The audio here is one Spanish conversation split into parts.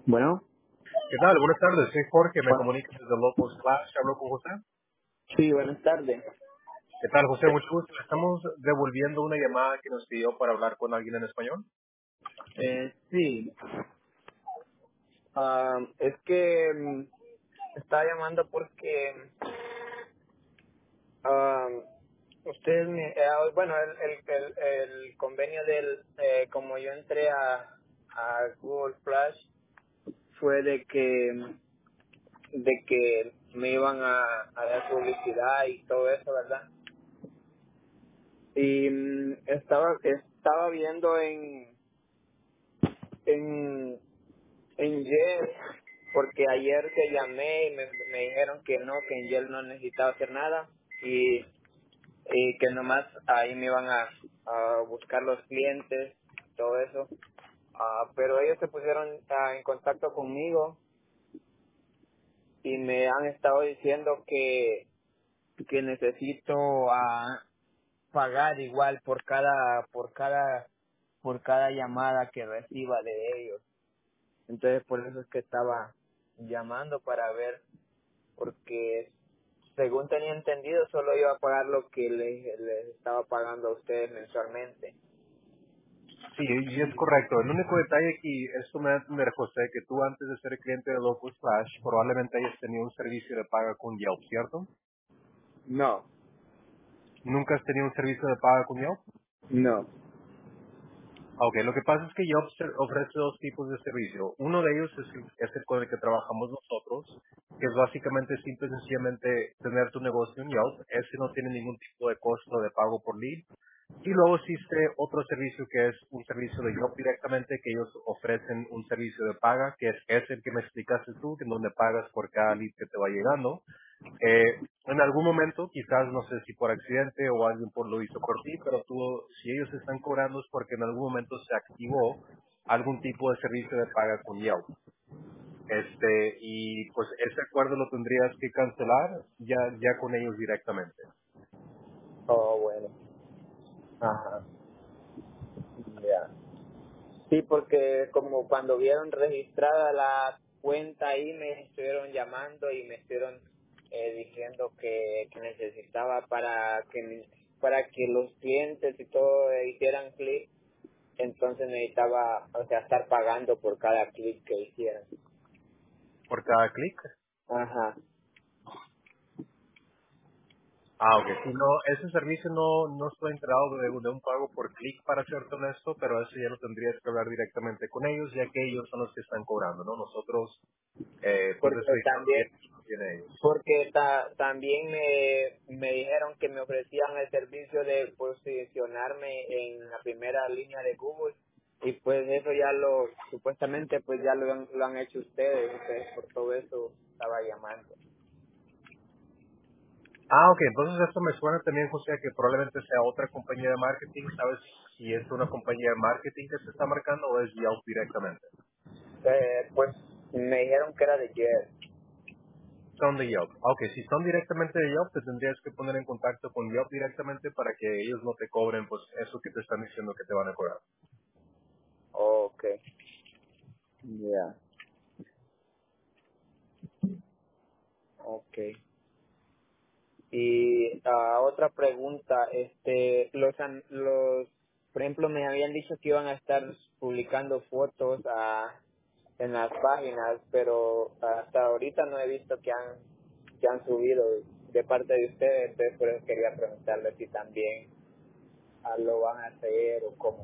Bueno, ¿Qué tal? Buenas tardes, soy Jorge, me bueno, comunica desde Locos Clash, hablo con José. sí, buenas tardes. ¿Qué tal, José? Mucho gusto. Le estamos devolviendo una llamada que nos pidió para hablar con alguien en español. Sí, es que estaba llamando porque am, ustedes bueno, el convenio como yo entré a Google Flash fue de que me iban a dar publicidad y todo eso, ¿verdad? Y estaba viendo en en Yel, porque ayer te llamé y me dijeron que no, que en Yel no necesitaba hacer nada y que nomás ahí me iban a buscar los clientes, todo eso. Pero ellos se pusieron en contacto conmigo y me han estado diciendo que necesito pagar igual por cada llamada que reciba de ellos. Entonces por eso es que estaba llamando para ver, porque según tenía entendido solo iba a pagar lo que les estaba pagando a ustedes mensualmente. Sí, y es correcto. El único detalle aquí, esto me da a entender, José, que tú antes de ser cliente de Locos Clash, probablemente hayas tenido un servicio de paga con Yelp, ¿cierto? No, ¿Nunca has tenido un servicio de paga con Yelp? no. Ok, lo que pasa es que Yelp ofrece dos tipos de servicio. Uno de ellos es el con el que trabajamos nosotros, que es básicamente simple y sencillamente tener tu negocio en Yelp. Ese no tiene ningún tipo de costo de pago por lead. Y luego existe otro servicio que es un servicio de Yelp directamente, que ellos ofrecen un servicio de paga, que es el que me explicaste tú, que en donde pagas por cada lead que te va llegando. En algún momento, quizás no sé si por accidente o alguien lo hizo por ti, pero si ellos están cobrando es porque en algún momento se activó algún tipo de servicio de paga con Yelp. Y pues ese acuerdo lo tendrías que cancelar ya con ellos directamente. Oh, bueno. Ajá. Ya. Sí, porque como cuando vieron registrada la cuenta ahí me estuvieron llamando y me estuvieron diciendo que necesitaba para que los clientes y todo hicieran clic. Entonces necesitaba, o sea, estar pagando por cada clic que hicieran. Por cada clic. Ajá. Ah, ok. Si no, ese servicio no estoy enterado de un pago por clic, para serte honesto, pero eso ya lo tendrías que hablar directamente con ellos, ya que ellos son los que están cobrando, ¿no? Nosotros, pues Porque eso también, tiene ellos. también me dijeron que me ofrecían el servicio de posicionarme en la primera línea de Google y pues eso supuestamente pues ya lo han hecho ustedes, entonces por todo eso estaba llamando. Ah, ok. Entonces esto me suena también, José, que probablemente sea otra compañía de marketing. ¿Sabes si es una compañía de marketing que se está marcando o es Yelp directamente? Pues me dijeron que era de Jet. Son de Yelp. Ah, ok, si son directamente de Yelp, te tendrías que poner en contacto con Yelp directamente para que ellos no te cobren, pues, eso que te están diciendo que te van a cobrar. Okay, ya, okay. Y otra pregunta, por ejemplo, me habían dicho que iban a estar publicando fotos en las páginas, pero hasta ahorita no he visto que han subido de parte de ustedes, entonces por eso quería preguntarle si también lo van a hacer o cómo.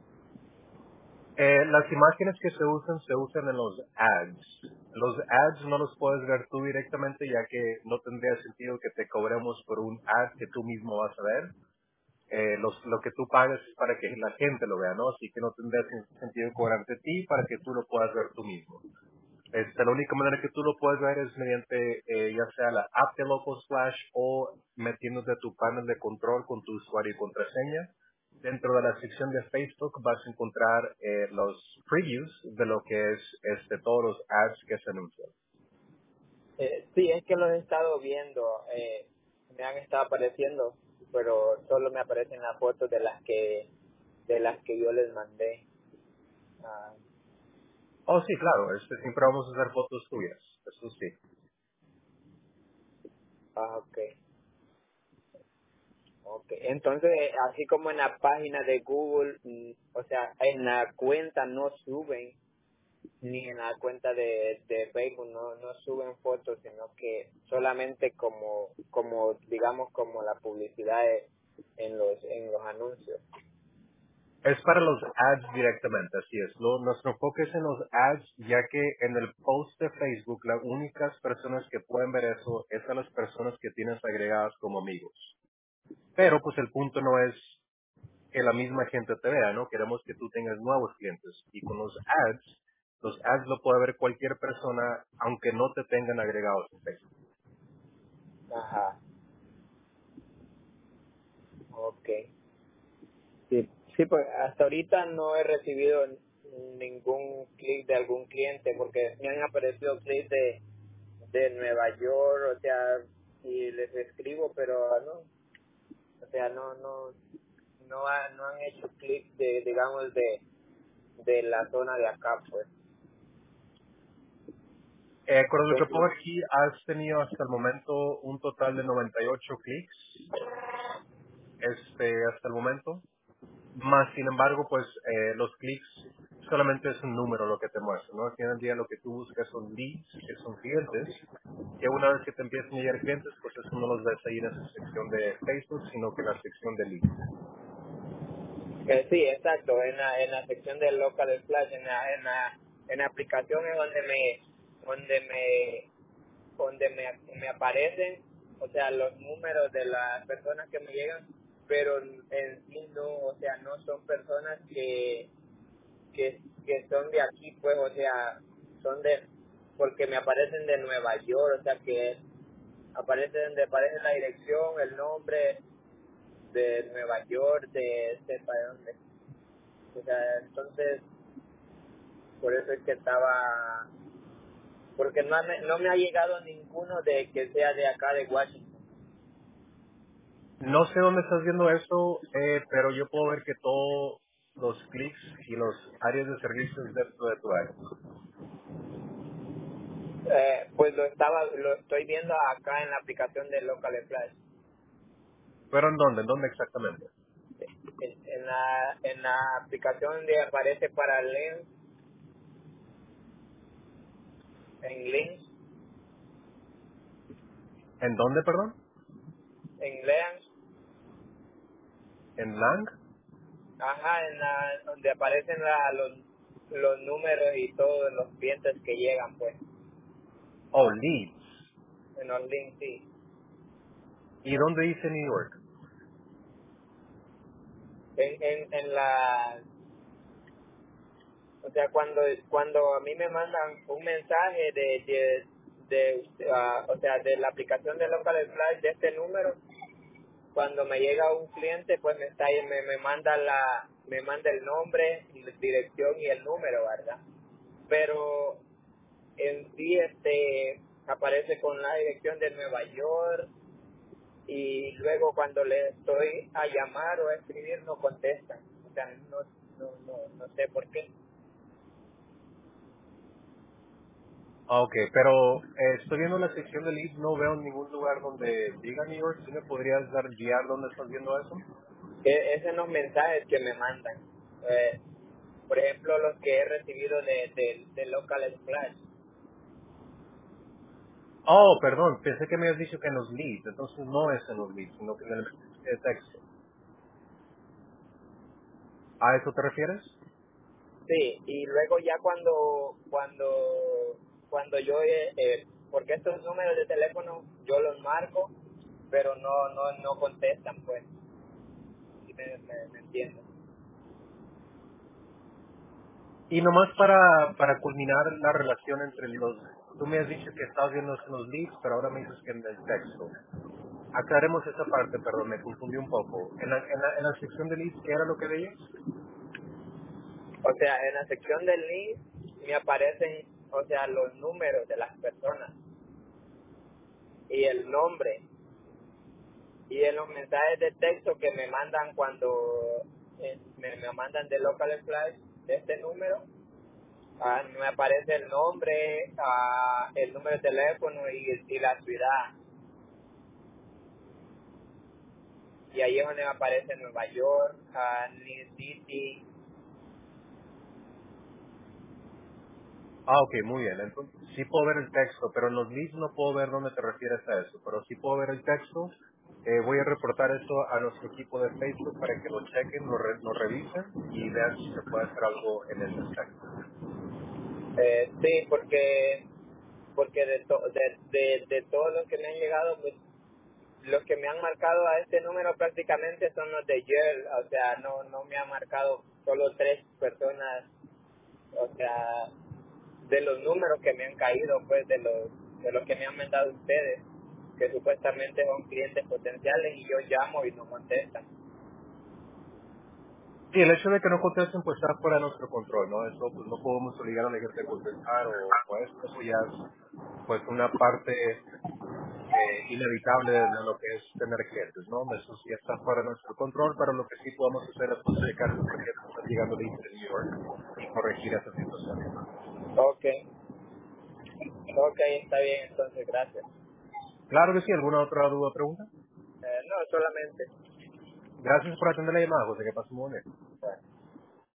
Las imágenes que se usan en los ads. Los ads no los puedes ver tú directamente, ya que no tendría sentido que te cobremos por un ad que tú mismo vas a ver. Lo que tú pagas es para que la gente lo vea, ¿no? Así que no tendría sentido cobrarte a ti para que tú lo puedas ver tú mismo. La única manera que tú lo puedes ver es mediante ya sea la app de Local Splash o metiéndote a tu panel de control con tu usuario y contraseña. Dentro de la sección de Facebook vas a encontrar los previews de lo que es todos los ads que se anuncian. Sí, es que los he estado viendo, me han estado apareciendo, pero solo me aparecen las fotos de las que yo les mandé. Ah, Oh, sí, claro, siempre vamos a hacer fotos tuyas, eso sí. Ah, ok. Okay. Entonces, así como en la página de Google, o sea, en la cuenta no suben, ni en la cuenta de Facebook no suben fotos, sino que solamente como digamos, como la publicidad en los anuncios. Es para los ads directamente, así es. Nuestro enfoque es en los ads, ya que en el post de Facebook las únicas personas que pueden ver eso es a las personas que tienes agregadas como amigos. Pero pues el punto no es que la misma gente te vea, ¿no? Queremos que tú tengas nuevos clientes. Y con los ads lo puede ver cualquier persona, aunque no te tengan agregados en Facebook. Ajá, okay. Sí, sí, pues hasta ahorita no he recibido ningún clic de algún cliente porque me han aparecido clics de Nueva York, o sea, y les escribo, pero no, o sea, no han hecho clic de, digamos, de la zona de acá, pues. Con lo que pongo Entonces, aquí, has tenido hasta el momento un total de 98 clics, hasta el momento. Más, sin embargo, pues los clics solamente es un número lo que te muestra, ¿no? Al final del día lo que tú buscas son leads, que son clientes, que una vez que te empiezan a llegar clientes, pues eso no los ves ahí en esa sección de Facebook, sino que en la sección de leads. sí, exacto, en la sección del local splash, en la aplicación es donde me aparecen, o sea, los números de las personas que me llegan, pero en sí no, o sea, no son personas que son de aquí, pues, o sea, son porque me aparecen de Nueva York, o sea, que aparece donde aparece la dirección, el nombre de Nueva York, de sepa de dónde. O sea, entonces, por eso es que porque no me ha llegado ninguno de que sea de acá de Washington. No sé dónde estás viendo eso, pero yo puedo ver que todos los clics y los áreas de servicios dentro de tu área. Pues lo estoy viendo acá en la aplicación de Local Flash. ¿Pero en dónde? ¿En dónde exactamente? En la aplicación donde aparece para Lens, en Links, ¿En dónde, perdón? en Lens, ¿En Lang? ajá, donde aparecen los números y todos los clientes que llegan, pues, Oh, leads. en los links, sí. ¿Y dónde dice New York? En la, o sea, cuando a mí me mandan un mensaje o sea, de la aplicación de Local Flash de este número, cuando me llega un cliente, pues me manda el nombre, la dirección y el número, ¿verdad? Pero en sí aparece con la dirección de Nueva York y luego cuando le estoy a llamar o a escribir no contestan. O sea, no sé por qué. Ah, ok, pero estoy viendo la sección de leads, no veo ningún lugar donde diga New York. ¿Sí me podrías dar guiar dónde estás viendo eso? Es en los mensajes que me mandan. Eh, por ejemplo, los que he recibido de Local Splash. Oh, perdón, pensé que me habías dicho que en los leads, entonces no es en los leads, sino que en el mensaje de texto. ¿A eso te refieres? Sí, y luego ya cuando yo, porque estos números de teléfono yo los marco, pero no contestan, pues, si me entienden. Y nomás para culminar la relación entre tú me has dicho que estabas viendo eso en los leads, pero ahora me dices que en el texto. Aclaremos esa parte, perdón, me confundí un poco. En la sección de leads, ¿qué era lo que veías? O sea, en la sección del link me aparecen, o sea, los números de las personas y el nombre, y en los mensajes de texto que me mandan cuando me mandan de Local Flash de este número, No me aparece el nombre, el número de teléfono y la ciudad. Y ahí es donde me aparece Nueva York, New City. Ok, muy bien. Entonces, sí puedo ver el texto, pero en los leads no puedo ver dónde te refieres a eso. Pero sí puedo ver el texto. Voy a reportar eso a nuestro equipo de Facebook para que lo chequen, lo revisen y vean si se puede hacer algo en el mensaje. Sí, porque de todos los que me han llegado, pues los que me han marcado a este número prácticamente son los de ayer. O sea, no me han marcado solo 3 personas. O sea, de los números que me han caído, pues de los que me han mandado ustedes, que supuestamente son clientes potenciales y yo llamo y no contestan. Sí, el hecho de que no contesten pues está fuera de nuestro control, ¿no? Eso pues no podemos obligar a la gente a contestar o eso ya es pues una parte inevitable de lo que es tener clientes, ¿no? Eso sí está fuera de nuestro control, pero lo que sí podemos hacer es pues, checar por qué te están llegando de New York y corregir esa situación. Ok, ok, está bien, entonces gracias. Claro que sí, ¿alguna otra duda o pregunta? No, solamente. Gracias por atender la llamada, José, que pasen muy bien. Bueno.